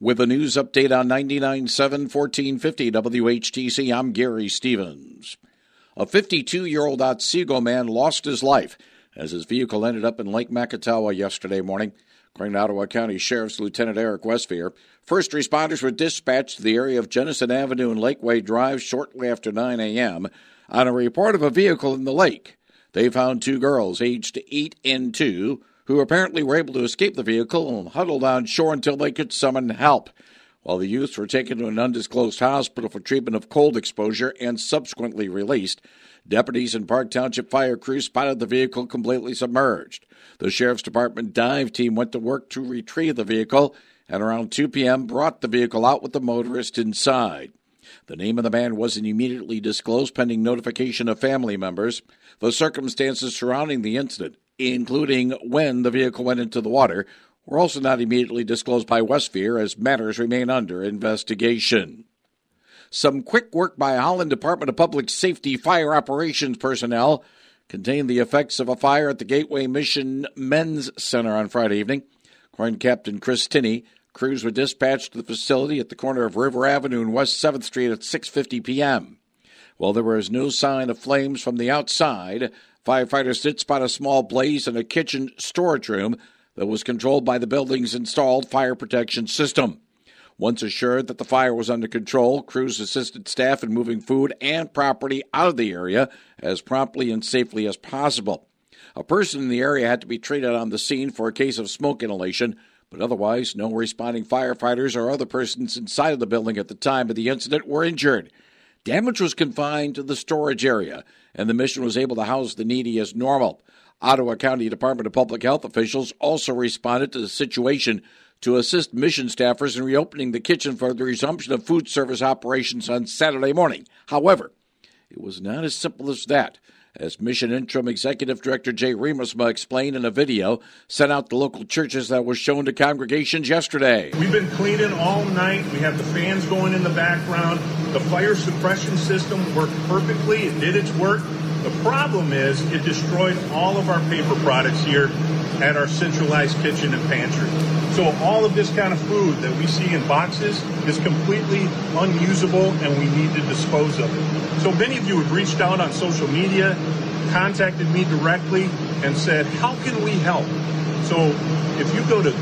With a news update on 99.7 1450 WHTC, I'm Gary Stevens. A 52-year-old Otsego man lost his life as his vehicle ended up in Lake Makatawa yesterday morning. According to Ottawa County Sheriff's Lieutenant Eric Westphier, first responders were dispatched to the area of Jenison Avenue and Lakeway Drive shortly after 9 a.m. on a report of a vehicle in the lake. They found two girls aged 8 and 2 who apparently were able to escape the vehicle and huddled on shore until they could summon help. While the youths were taken to an undisclosed hospital for treatment of cold exposure and subsequently released, deputies and Park Township fire crews spotted the vehicle completely submerged. The Sheriff's Department dive team went to work to retrieve the vehicle and around 2 p.m. brought the vehicle out with the motorist inside. The name of the man wasn't immediately disclosed pending notification of family members. The circumstances surrounding the incident, including when the vehicle went into the water, were also not immediately disclosed by Westphier as matters remain under investigation. Some quick work by Holland Department of Public Safety fire operations personnel contained the effects of a fire at the Gateway Mission Men's Center on Friday evening. According to Captain Chris Tinney, crews were dispatched to the facility at the corner of River Avenue and West 7th Street at 6:50 p.m. While there was no sign of flames from the outside, firefighters did spot a small blaze in a kitchen storage room that was controlled by the building's installed fire protection system. Once assured that the fire was under control, crews assisted staff in moving food and property out of the area as promptly and safely as possible. A person in the area had to be treated on the scene for a case of smoke inhalation, but otherwise no responding firefighters or other persons inside of the building at the time of the incident were injured. Damage was confined to the storage area, and the mission was able to house the needy as normal. Ottawa County Department of Public Health officials also responded to the situation to assist mission staffers in reopening the kitchen for the resumption of food service operations on Saturday morning. However, it was not as simple as that, as Mission Interim Executive Director Jay Remusma explained in a video sent out to local churches that was shown to congregations yesterday. We've been cleaning all night. We have the fans going in the background. The fire suppression system worked perfectly. It did its work. The problem is it destroyed all of our paper products here at our centralized kitchen and pantry. So all of this kind of food that we see in boxes is completely unusable, and we need to dispose of it. So many of you have reached out on social media, contacted me directly, and said, how can we help? So if you go to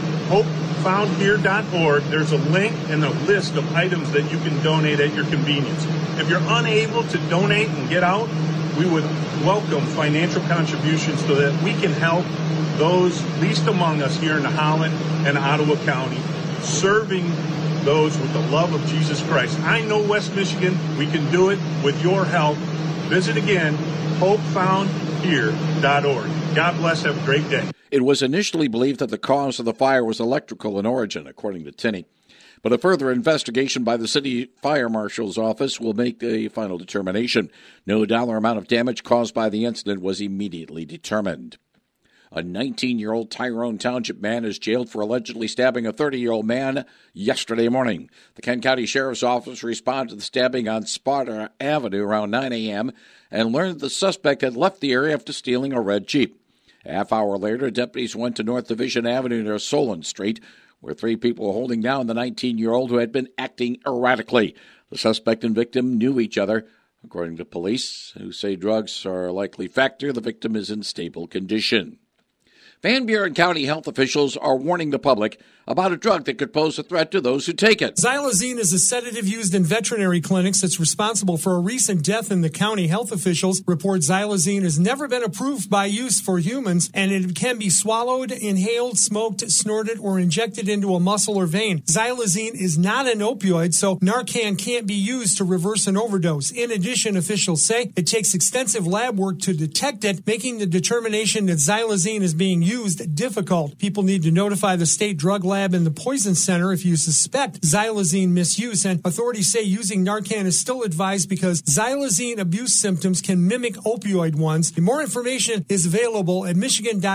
hopefoundhere.org, there's a link and a list of items that you can donate at your convenience. If you're unable to donate and get out, we would welcome financial contributions so that we can help those least among us here in Holland and Ottawa County, serving those with the love of Jesus Christ. I know West Michigan, we can do it with your help. Visit again, hopefoundhere.org. God bless, have a great day. It was initially believed that the cause of the fire was electrical in origin, according to Tinney. But a further investigation by the City Fire Marshal's office will make a final determination. No dollar amount of damage caused by the incident was immediately determined. A 19-year-old Tyrone Township man is jailed for allegedly stabbing a 30-year-old man yesterday morning. The Kent County Sheriff's Office responded to the stabbing on Sparta Avenue around 9 a.m. and learned the suspect had left the area after stealing a red Jeep. A half hour later, deputies went to North Division Avenue near Solon Street, where 3 people were holding down the 19-year-old who had been acting erratically. The suspect and victim knew each other. According to police, who say drugs are a likely factor, the victim is in stable condition. Van Buren County health officials are warning the public about a drug that could pose a threat to those who take it. Xylazine is a sedative used in veterinary clinics that's responsible for a recent death in the county. Health officials report xylazine has never been approved by use for humans, and it can be swallowed, inhaled, smoked, snorted, or injected into a muscle or vein. Xylazine is not an opioid, so Narcan can't be used to reverse an overdose. In addition, officials say it takes extensive lab work to detect it, making the determination that xylazine is being used difficult. People need to notify the state drug lab and the poison center if you suspect xylazine misuse, and authorities say using Narcan is still advised because xylazine abuse symptoms can mimic opioid ones. More information is available at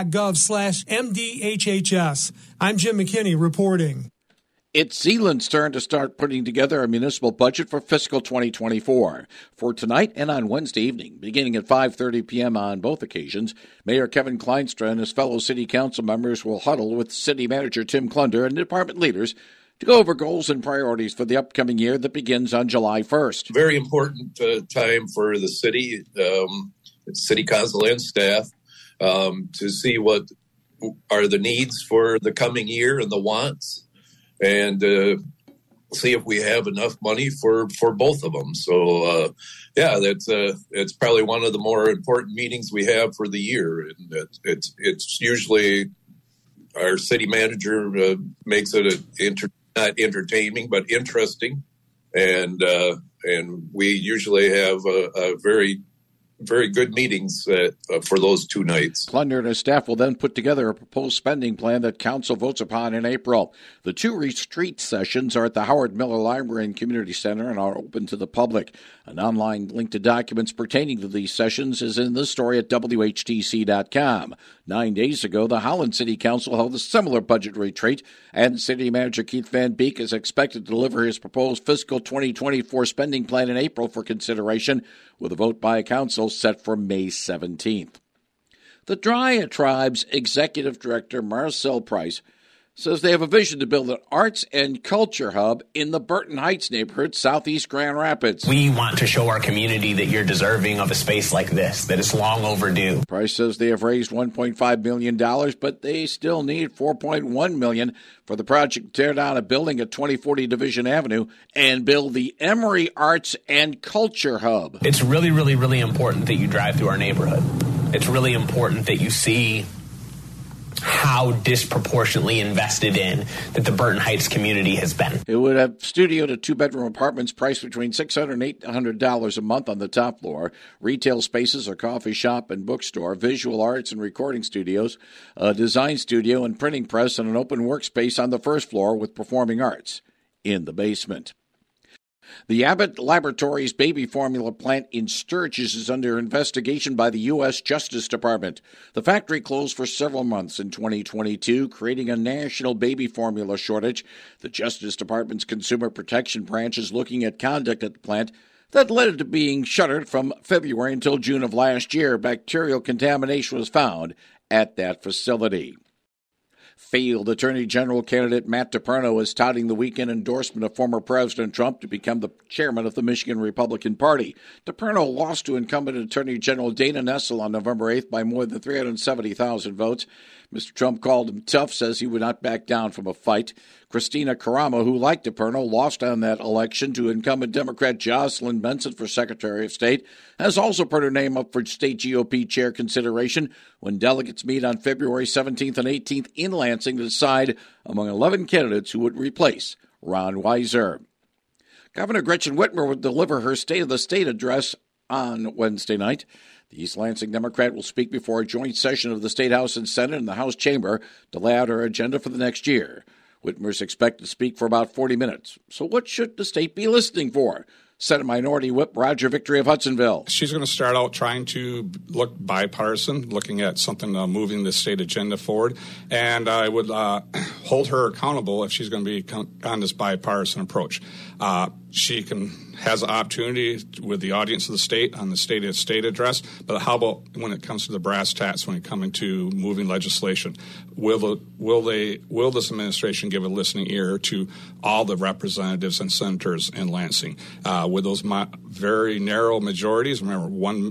michigan.gov/MDHHS. I'm Jim McKinney reporting. It's Zeeland's turn to start putting together a municipal budget for fiscal 2024. For tonight and on Wednesday evening, beginning at 5:30 p.m. on both occasions, Mayor Kevin Kleinstra and his fellow city council members will huddle with City Manager Tim Clunder and department leaders to go over goals and priorities for the upcoming year that begins on July 1st. Very important time for the city, city council and staff to see what are the needs for the coming year and the wants, and see if we have enough money for both of them. So, it's probably one of the more important meetings we have for the year. And it's usually our city manager makes it not entertaining, but interesting. And we usually have a very good meetings for those 2 nights. Klender and his staff will then put together a proposed spending plan that council votes upon in April. The 2 retreat sessions are at the Howard Miller Library and Community Center and are open to the public. An online link to documents pertaining to these sessions is in this story at WHTC.com. 9 days ago, the Holland City Council held a similar budget retreat, and City Manager Keith Van Beek is expected to deliver his proposed fiscal 2024 spending plan in April for consideration, with a vote by council set for May 17th. The Drya Tribe's Executive Director, Marcel Price, says they have a vision to build an arts and culture hub in the Burton Heights neighborhood, southeast Grand Rapids. We want to show our community that you're deserving of a space like this, that it's long overdue. Price says they have raised $1.5 million, but they still need $4.1 million for the project to tear down a building at 2040 Division Avenue and build the Emory Arts and Culture Hub. It's really, really, really important that you drive through our neighborhood. It's really important that you see how disproportionately invested in that the Burton Heights community has been. It would have studio to 2-bedroom apartments priced between $600 and $800 a month on the top floor, retail spaces, a coffee shop and bookstore, visual arts and recording studios, a design studio and printing press, and an open workspace on the first floor with performing arts in the basement. The Abbott Laboratories baby formula plant in Sturgis is under investigation by the U.S. Justice Department. The factory closed for several months in 2022, creating a national baby formula shortage. The Justice Department's Consumer Protection Branch is looking at conduct at the plant that led it to being shuttered from February until June of last year. Bacterial contamination was found at that facility. Failed Attorney General candidate Matt DePerno is touting the weekend endorsement of former President Trump to become the chairman of the Michigan Republican Party. DePerno lost to incumbent Attorney General Dana Nessel on November 8th by more than 370,000 votes. Mr. Trump called him tough, says he would not back down from a fight. Christina Karamo, who, like DePerno, lost on that election to incumbent Democrat Jocelyn Benson for Secretary of State, has also put her name up for state GOP chair consideration when delegates meet on February 17th and 18th in Lansing to decide among 11 candidates who would replace Ron Weiser. Governor Gretchen Whitmer would deliver her State of the State address on Wednesday night. The East Lansing Democrat will speak before a joint session of the State House and Senate and the House Chamber to lay out her agenda for the next year. Whitmer's expected to speak for about 40 minutes. So what should the state be listening for? Senate Minority Whip Roger Victory of Hudsonville. She's going to start out trying to look bipartisan, looking at something moving the state agenda forward. And I would hold her accountable if she's going to be on this bipartisan approach. She has an opportunity with the audience of the state on the State of the State address, but how about when it comes to the brass tacks, when it comes to moving legislation? Will this administration give a listening ear to all the representatives and senators in Lansing? With those very narrow majorities, remember,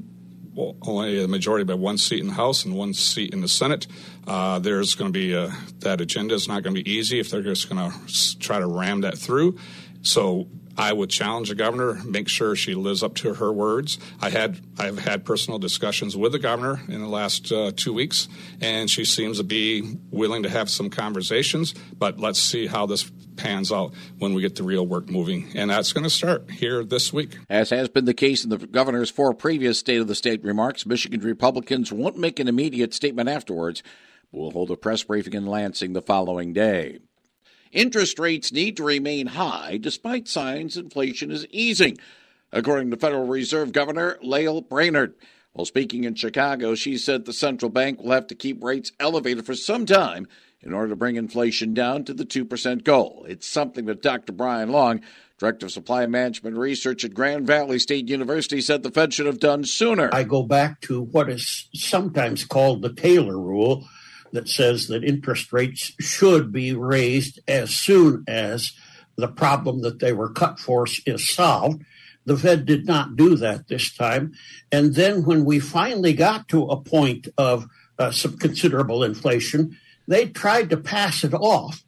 only a majority by one seat in the House and one seat in the Senate. There's going to be that agenda is not going to be easy if they're just going to try to ram that through. So I would challenge the governor, make sure she lives up to her words. I've had personal discussions with the governor in the last 2 weeks, and she seems to be willing to have some conversations, but let's see how this pans out when we get the real work moving. And that's going to start here this week. As has been the case in the governor's 4 previous State of the State remarks, Michigan Republicans won't make an immediate statement afterwards, but will hold a press briefing in Lansing the following day. Interest rates need to remain high despite signs inflation is easing, according to Federal Reserve Governor Lael Brainerd. While speaking in Chicago, she said the central bank will have to keep rates elevated for some time in order to bring inflation down to the 2% goal. It's something that Dr. Brian Long, Director of Supply Management Research at Grand Valley State University, said the Fed should have done sooner. I go back to what is sometimes called the Taylor Rule, that says that interest rates should be raised as soon as the problem that they were cut for is solved. The Fed did not do that this time. And then when we finally got to a point of some considerable inflation, they tried to pass it off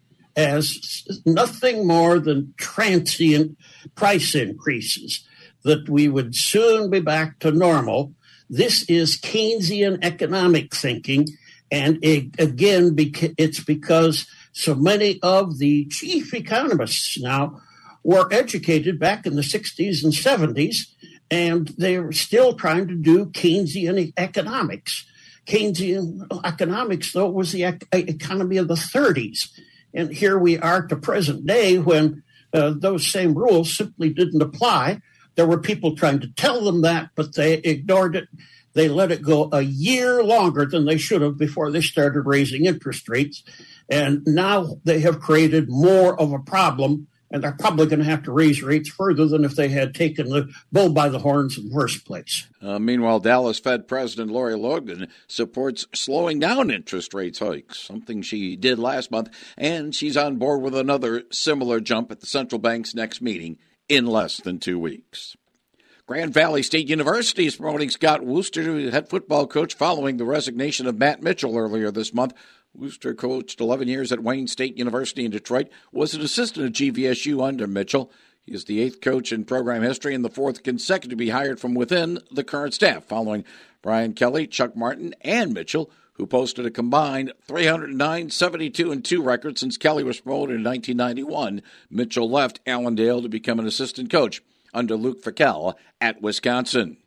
as nothing more than transient price increases, that we would soon be back to normal. This is Keynesian economic thinking. And again, it's because so many of the chief economists now were educated back in the 60s and 70s, and they were still trying to do Keynesian economics. Keynesian economics, though, was the economy of the 30s. And here we are to present day when those same rules simply didn't apply. There were people trying to tell them that, but they ignored it. They let it go a year longer than they should have before they started raising interest rates. And now they have created more of a problem, and they're probably going to have to raise rates further than if they had taken the bull by the horns in the first place. Meanwhile, Dallas Fed President Lori Logan supports slowing down interest rates hikes, something she did last month, and she's on board with another similar jump at the central bank's next meeting in less than 2 weeks. Grand Valley State University is promoting Scott Wooster to head football coach following the resignation of Matt Mitchell earlier this month. Wooster coached 11 years at Wayne State University in Detroit, was an assistant at GVSU under Mitchell. He is the 8th coach in program history and the 4th consecutive to be hired from within the current staff, following Brian Kelly, Chuck Martin, and Mitchell, who posted a combined 309, 72, and 2 record since Kelly was promoted in 1991. Mitchell left Allendale to become an assistant coach under Luke Fackel at Wisconsin.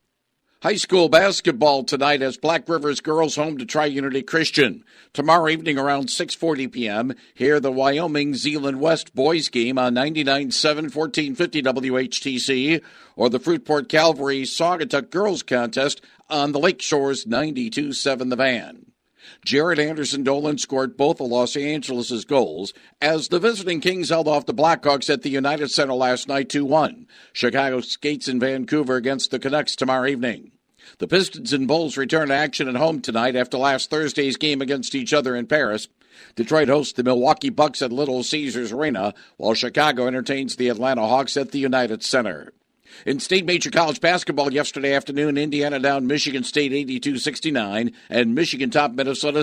High school basketball tonight as Black Rivers girls home to Tri-Unity Christian. Tomorrow evening around 6:40 p.m., hear the Wyoming Zeeland West boys game on 99.7 1450 WHTC, or the Fruitport Calvary Saugatuck girls contest on the Lakeshore's 92.7 The Van. Jared Anderson Dolan scored both of Los Angeles' goals as the visiting Kings held off the Blackhawks at the United Center last night 2-1. Chicago skates in Vancouver against the Canucks tomorrow evening. The Pistons and Bulls return to action at home tonight after last Thursday's game against each other in Paris. Detroit hosts the Milwaukee Bucks at Little Caesars Arena, while Chicago entertains the Atlanta Hawks at the United Center. In state major college basketball yesterday afternoon, Indiana down Michigan State 82-69, and Michigan topped Minnesota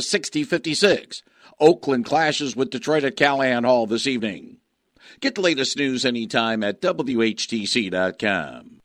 60-56. Oakland clashes with Detroit at Callahan Hall this evening. Get the latest news anytime at WHTC.com.